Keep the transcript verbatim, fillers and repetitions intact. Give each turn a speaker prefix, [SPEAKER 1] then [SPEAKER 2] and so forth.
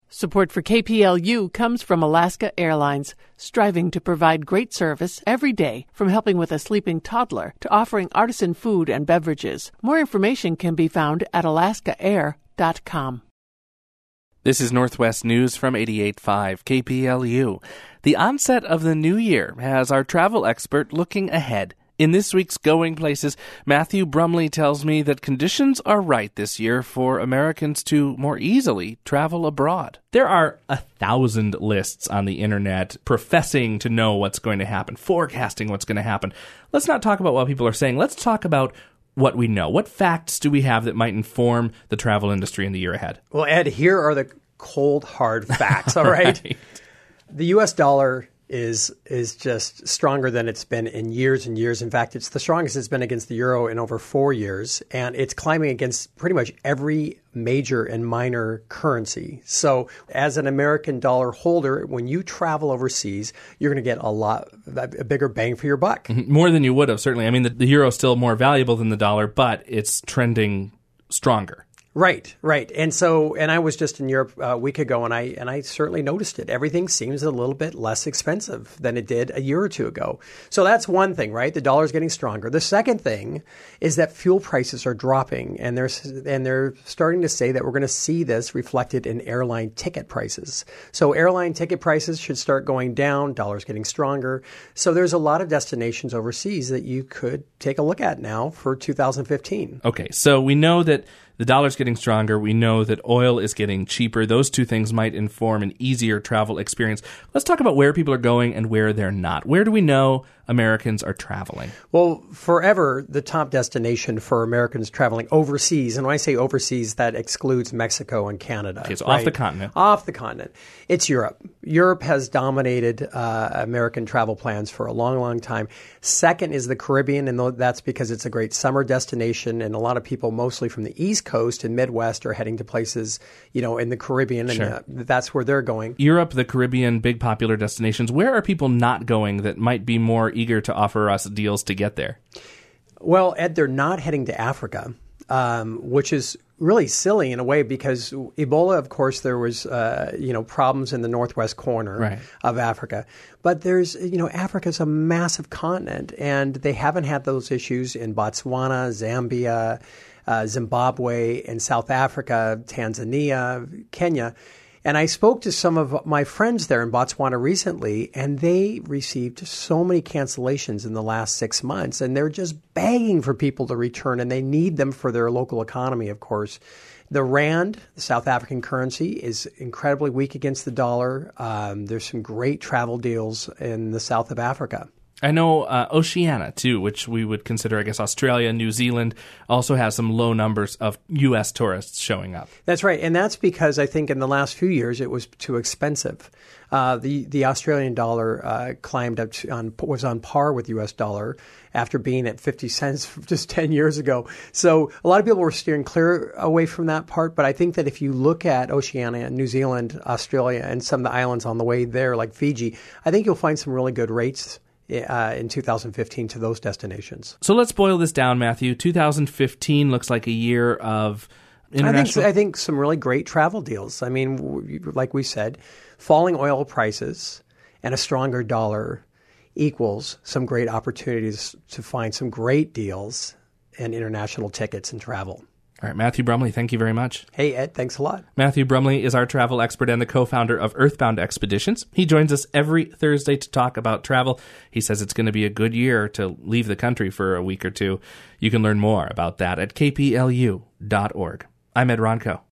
[SPEAKER 1] Support for K P L U comes from Alaska Airlines, striving to provide great service every day, from helping with a sleeping toddler to offering artisan food and beverages. More information can be found at alaska air dot com.
[SPEAKER 2] This is Northwest News from eighty-eight point five K P L U. The onset of the new year has our travel expert looking ahead. In this week's Going Places, Matthew Brumley tells me that conditions are right this year for Americans to more easily travel abroad. There are a thousand lists on the internet professing to know what's going to happen, forecasting what's going to happen. Let's not talk about what people are saying. Let's talk about what we know. What facts do we have that might inform the travel industry in the year ahead?
[SPEAKER 3] Well, Ed, here are the cold, hard facts, all right? right. The U S dollar is is just stronger than it's been in years and years. In fact, it's the strongest it's been against the euro in over four years, and it's climbing against pretty much every major and minor currency. So as an American dollar holder, when you travel overseas, you're going to get a lot, a bigger bang for your buck.
[SPEAKER 2] More than you would have, certainly. I mean, the, the euro is still more valuable than the dollar, but it's trending stronger.
[SPEAKER 3] Right, right. And so, and I was just in Europe a week ago, and I and I certainly noticed it. Everything seems a little bit less expensive than it did a year or two ago. So that's one thing, right? The dollar's getting stronger. The second thing is that fuel prices are dropping, and they're and they're starting to say that we're going to see this reflected in airline ticket prices. So airline ticket prices should start going down. Dollar's getting stronger. So there's a lot of destinations overseas that you could take a look at now for two thousand fifteen.
[SPEAKER 2] Okay, so we know that the dollar's getting stronger. We know that oil is getting cheaper. Those two things might inform an easier travel experience. Let's talk about where people are going and where they're not. Where do we know Americans are traveling?
[SPEAKER 3] Well, forever, the top destination for Americans traveling overseas, and when I say overseas, that excludes Mexico and Canada.
[SPEAKER 2] Okay, so
[SPEAKER 3] right?
[SPEAKER 2] off the continent.
[SPEAKER 3] Off the continent. It's Europe. Europe has dominated uh, American travel plans for a long, long time. Second is the Caribbean, and that's because it's a great summer destination, and a lot of people, mostly from the East Coast and Midwest, are heading to places, you know, in the Caribbean, and
[SPEAKER 2] sure.
[SPEAKER 3] uh, that's where they're going.
[SPEAKER 2] Europe, the Caribbean, big popular destinations. Where are people not going that might be more eager to offer us deals to get there?
[SPEAKER 3] Well, Ed, they're not heading to Africa, um, which is really silly in a way because Ebola, of course, there was, uh, you know, problems in the northwest corner
[SPEAKER 2] right.
[SPEAKER 3] of Africa. But there's, you know, Africa's a massive continent, and they haven't had those issues in Botswana, Zambia, uh, Zimbabwe, and South Africa, Tanzania, Kenya. And I spoke to some of my friends there in Botswana recently, and they received so many cancellations in the last six months, and they're just begging for people to return, and they need them for their local economy, of course. The rand, the South African currency, is incredibly weak against the dollar. Um, there's some great travel deals in the south of Africa.
[SPEAKER 2] I know uh, Oceania, too, which we would consider, I guess, Australia, New Zealand, also has some low numbers of U S tourists showing up.
[SPEAKER 3] That's right. And that's because I think in the last few years it was too expensive. Uh, the, the Australian dollar uh, climbed up to, on, was on par with U S dollar after being at fifty cents just ten years ago. So a lot of people were steering clear away from that part. But I think that if you look at Oceania, New Zealand, Australia, and some of the islands on the way there, like Fiji, I think you'll find some really good rates Uh, in two thousand fifteen to those destinations.
[SPEAKER 2] So let's boil this down, Matthew. two thousand fifteen looks like a year of international...
[SPEAKER 3] I think, I think some really great travel deals. I mean, like we said, falling oil prices and a stronger dollar equals some great opportunities to find some great deals and international tickets and travel.
[SPEAKER 2] All right, Matthew Brumley, thank you very much.
[SPEAKER 3] Hey, Ed, thanks a lot.
[SPEAKER 2] Matthew Brumley is our travel expert and the co-founder of Earthbound Expeditions. He joins us every Thursday to talk about travel. He says it's going to be a good year to leave the country for a week or two. You can learn more about that at k p l u dot org. I'm Ed Ronco.